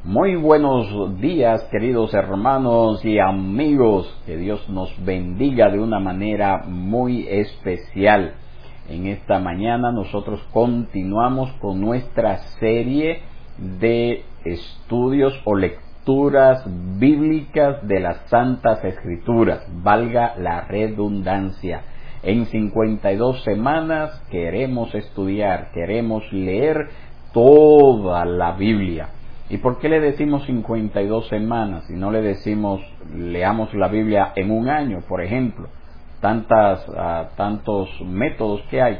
Muy buenos días, queridos hermanos y amigos. Que Dios nos bendiga de una manera muy especial. En esta mañana nosotros continuamos con nuestra serie de estudios o lecturas bíblicas de las Santas Escrituras, valga la redundancia. En 52 semanas queremos estudiar, queremos leer toda la Biblia. ¿Y por qué le decimos 52 semanas y no le decimos leamos la Biblia en un año, por ejemplo? Tantos métodos que hay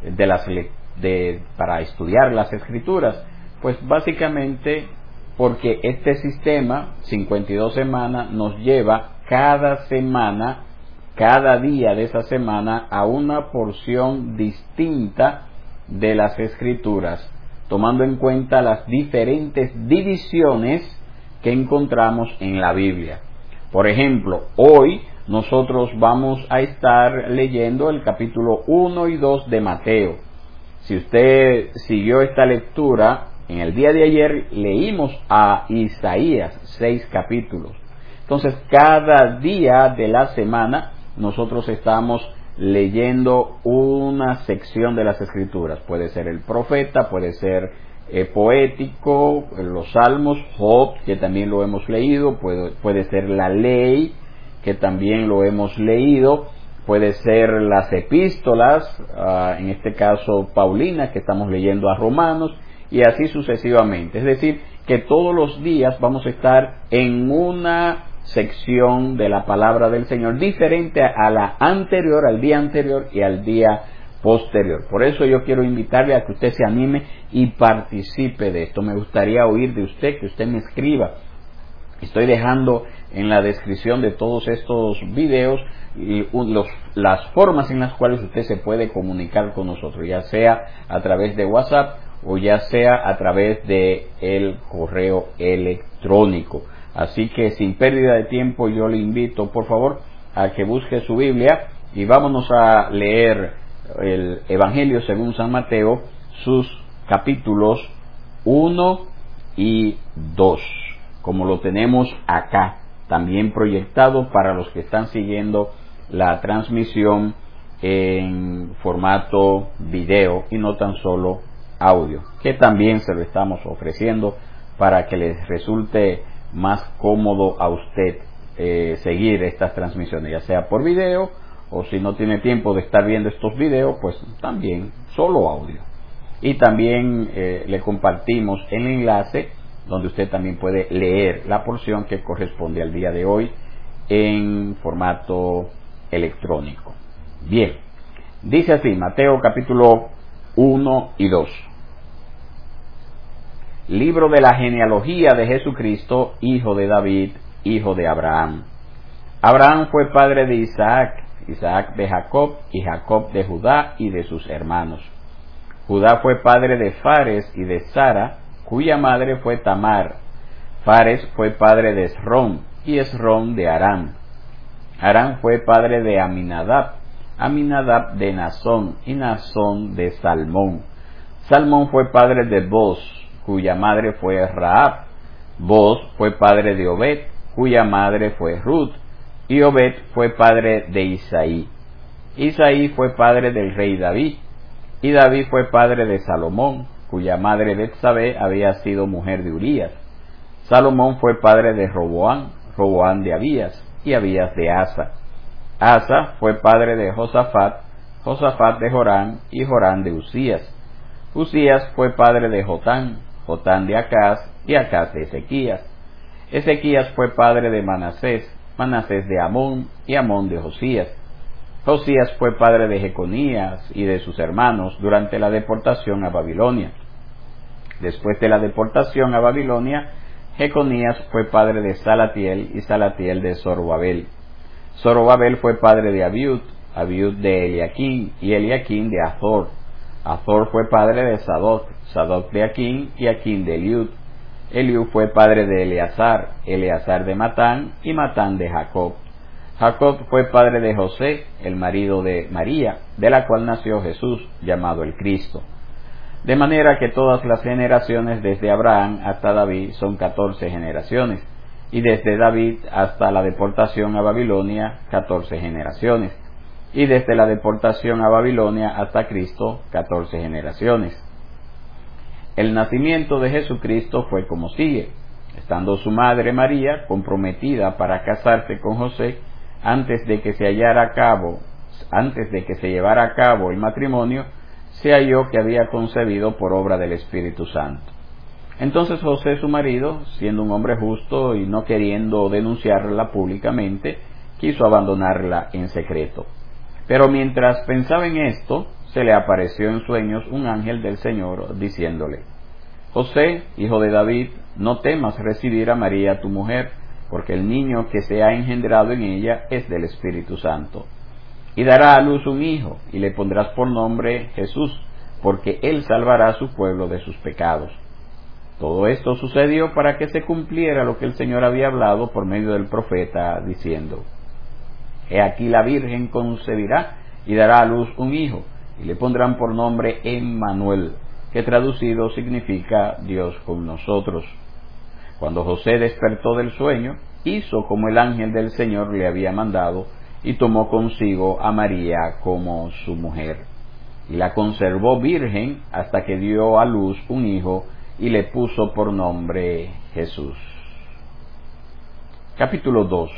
para estudiar las Escrituras. Pues básicamente porque este sistema, 52 semanas, nos lleva cada semana, cada día de esa semana, a una porción distinta de las Escrituras, tomando en cuenta las diferentes divisiones que encontramos en la Biblia. Por ejemplo, hoy nosotros vamos a estar leyendo el capítulo 1 y 2 de Mateo. Si usted siguió esta lectura, en el día de ayer leímos a Isaías 6 capítulos. Entonces, cada día de la semana nosotros estamos leyendo una sección de las Escrituras. Puede ser el profeta, puede ser poético, los salmos, Job, que también lo hemos leído, puede ser la ley, que también lo hemos leído, puede ser las epístolas, en este caso Paulina, que estamos leyendo a Romanos, y así sucesivamente. Es decir, que todos los días vamos a estar en una sección de la palabra del Señor diferente a la anterior, al día anterior y al día posterior. Por eso yo quiero invitarle a que usted se anime y participe de esto. Me gustaría oír de usted, que usted me escriba. Estoy dejando en la descripción de todos estos videos las formas en las cuales usted se puede comunicar con nosotros, ya sea a través de WhatsApp o ya sea a través de el correo electrónico. Así que sin pérdida de tiempo yo le invito por favor a que busque su Biblia y vámonos a leer el Evangelio según San Mateo, sus capítulos 1 y 2, como lo tenemos acá, también proyectado para los que están siguiendo la transmisión en formato video y no tan solo audio, que también se lo estamos ofreciendo para que les resulte más cómodo a usted seguir estas transmisiones, ya sea por video o si no tiene tiempo de estar viendo estos videos, pues también solo audio. Y también le compartimos el enlace donde usted también puede leer la porción que corresponde al día de hoy en formato electrónico. Bien, dice así Mateo capítulo 1 y 2. Libro de la genealogía de Jesucristo, hijo de David, hijo de Abraham. Abraham fue padre de Isaac, Isaac de Jacob, y Jacob de Judá y de sus hermanos. Judá fue padre de Fares y de Sara, cuya madre fue Tamar. Fares fue padre de Esrón, y Esrón de Aram. Aram fue padre de Aminadab, Aminadab de Nazón, y Nazón de Salmón. Salmón fue padre de Boz, cuya madre fue Rahab. Boz fue padre de Obed, cuya madre fue Ruth, y Obed fue padre de Isaí. Isaí fue padre del rey David, y David fue padre de Salomón, cuya madre Betsabé había sido mujer de Urías. Salomón fue padre de Roboam, Roboam de Abías, y Abías de Asa. Asa fue padre de Josafat, Josafat de Joram, y Joram de Usías. Usías fue padre de Jotán, Jotán de Acaz, y Acaz de Ezequías. Ezequías fue padre de Manasés, Manasés de Amón, y Amón de Josías. Josías fue padre de Jeconías y de sus hermanos durante la deportación a Babilonia. Después de la deportación a Babilonia, Jeconías fue padre de Salatiel, y Salatiel de Zorobabel. Zorobabel fue padre de Abiud, Abiud de Eliaquín, y Eliaquín de Azor. Azor fue padre de Sadoc, Sadoc de Aquín, y Aquín de Eliud. Eliud fue padre de Eleazar, Eleazar de Matán, y Matán de Jacob. Jacob fue padre de José, el marido de María, de la cual nació Jesús, llamado el Cristo. De manera que todas las generaciones desde Abraham hasta David son 14 generaciones, y desde David hasta la deportación a Babilonia 14 generaciones, y desde la deportación a Babilonia hasta Cristo 14 generaciones. El nacimiento de Jesucristo fue como sigue: estando su madre María comprometida para casarse con José, antes de que se llevara a cabo el matrimonio, se halló que había concebido por obra del Espíritu Santo. Entonces José, su marido, siendo un hombre justo y no queriendo denunciarla públicamente, quiso abandonarla en secreto. Pero mientras pensaba en esto, se le apareció en sueños un ángel del Señor, diciéndole: José, hijo de David, no temas recibir a María tu mujer, porque el niño que se ha engendrado en ella es del Espíritu Santo. Y dará a luz un hijo, y le pondrás por nombre Jesús, porque él salvará a su pueblo de sus pecados. Todo esto sucedió para que se cumpliera lo que el Señor había hablado por medio del profeta, diciendo: He aquí la Virgen concebirá y dará a luz un hijo, y le pondrán por nombre Emmanuel, que traducido significa Dios con nosotros. Cuando José despertó del sueño, hizo como el ángel del Señor le había mandado, y tomó consigo a María como su mujer, y la conservó virgen hasta que dio a luz un hijo, y le puso por nombre Jesús. Capítulo 2.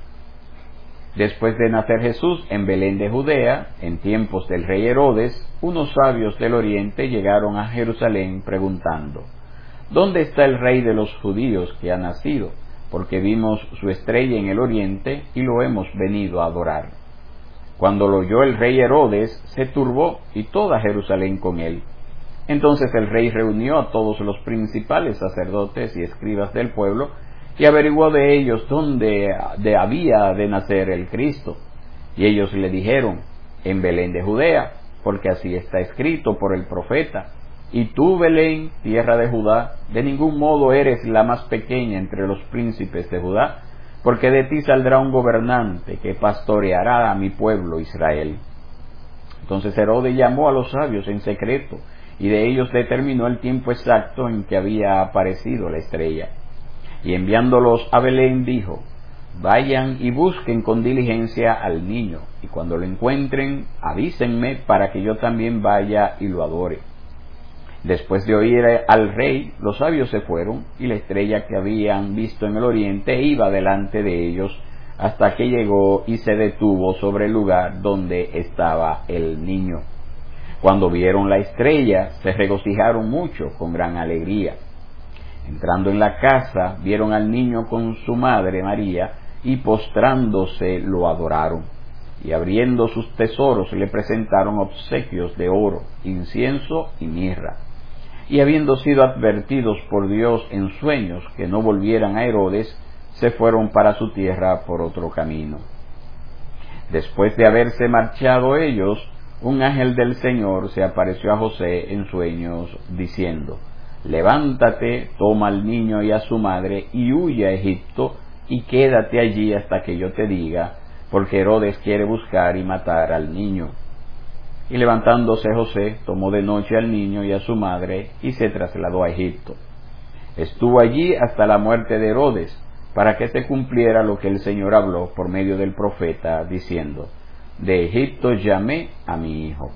Después de nacer Jesús en Belén de Judea, en tiempos del rey Herodes, unos sabios del oriente llegaron a Jerusalén preguntando: ¿Dónde está el rey de los judíos que ha nacido? Porque vimos su estrella en el oriente y lo hemos venido a adorar. Cuando lo oyó el rey Herodes, se turbó, y toda Jerusalén con él. Entonces el rey reunió a todos los principales sacerdotes y escribas del pueblo, y averiguó de ellos dónde había de nacer el Cristo. Y ellos le dijeron: en Belén de Judea, porque así está escrito por el profeta: Y tú, Belén, tierra de Judá, de ningún modo eres la más pequeña entre los príncipes de Judá, porque de ti saldrá un gobernante que pastoreará a mi pueblo Israel. Entonces Herodes llamó a los sabios en secreto, y de ellos determinó el tiempo exacto en que había aparecido la estrella. Y enviándolos a Belén dijo: Vayan y busquen con diligencia al niño, y cuando lo encuentren, avísenme para que yo también vaya y lo adore. Después de oír al rey, los sabios se fueron, y la estrella que habían visto en el oriente iba delante de ellos, hasta que llegó y se detuvo sobre el lugar donde estaba el niño. Cuando vieron la estrella, se regocijaron mucho con gran alegría. Entrando en la casa, vieron al niño con su madre María, y postrándose lo adoraron. Y abriendo sus tesoros le presentaron obsequios de oro, incienso y mirra. Y habiendo sido advertidos por Dios en sueños que no volvieran a Herodes, se fueron para su tierra por otro camino. Después de haberse marchado ellos, un ángel del Señor se apareció a José en sueños, diciendo: Levántate, toma al niño y a su madre, y huye a Egipto, y quédate allí hasta que yo te diga, porque Herodes quiere buscar y matar al niño. Y levantándose José, tomó de noche al niño y a su madre, y se trasladó a Egipto. Estuvo allí hasta la muerte de Herodes, para que se cumpliera lo que el Señor habló por medio del profeta, diciendo: De Egipto llamé a mi hijo.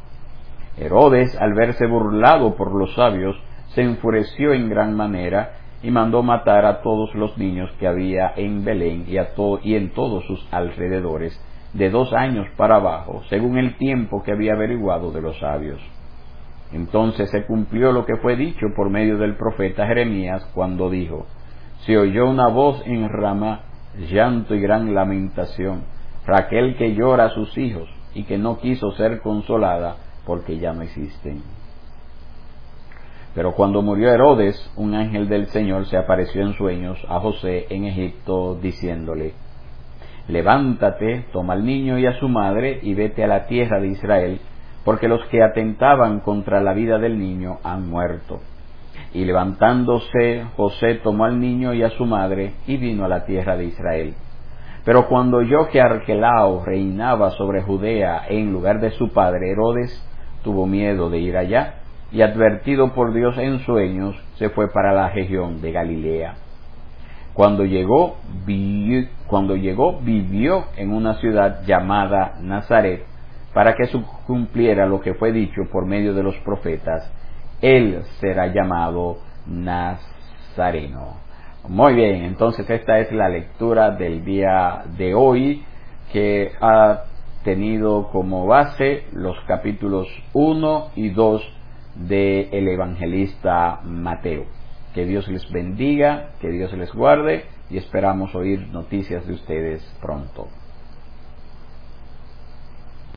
Herodes, al verse burlado por los sabios, se enfureció en gran manera, y mandó matar a todos los niños que había en Belén y en todos sus alrededores, de 2 años para abajo, según el tiempo que había averiguado de los sabios. Entonces se cumplió lo que fue dicho por medio del profeta Jeremías, cuando dijo: Se oyó una voz en Ramá, llanto y gran lamentación, Raquel que llora a sus hijos, y que no quiso ser consolada, porque ya no existen. Pero cuando murió Herodes, un ángel del Señor se apareció en sueños a José en Egipto, diciéndole: Levántate, toma al niño y a su madre, y vete a la tierra de Israel, porque los que atentaban contra la vida del niño han muerto. Y levantándose, José tomó al niño y a su madre, y vino a la tierra de Israel. Pero cuando oyó que Arquelao reinaba sobre Judea en lugar de su padre Herodes, tuvo miedo de ir allá, y advertido por Dios en sueños, se fue para la región de Galilea. Cuando llegó, vivió en una ciudad llamada Nazaret, para que se cumpliera lo que fue dicho por medio de los profetas: él será llamado Nazareno. Muy bien, entonces esta es la lectura del día de hoy, que ha tenido como base los capítulos 1 y 2 del evangelista Mateo. Que Dios les bendiga, que Dios les guarde, y esperamos oír noticias de ustedes pronto.